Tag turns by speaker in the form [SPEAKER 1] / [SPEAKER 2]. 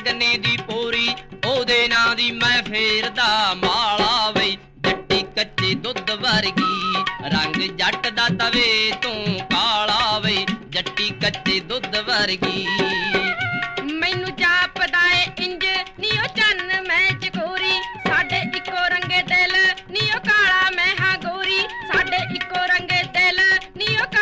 [SPEAKER 1] ਗੰਨੇ ਦੀ ਪੋਰੀ ਉਹਦੇ ਨਾਂ ਦੀ ਮੈਂ ਫੇਰਦਾ ਮਾਲਾ ਵੇ। ਜੱਟੀ ਕੱਚੇ ਦੁੱਧ ਵਰਗੀ ਰੰਗ ਜੱਟ ਦਾ ਤਵੇ ਤੋਂ ਕਾਲਾ ਵੇ। ਜੱਟੀ ਕੱਚੇ ਦੁੱਧ ਵਰਗੀ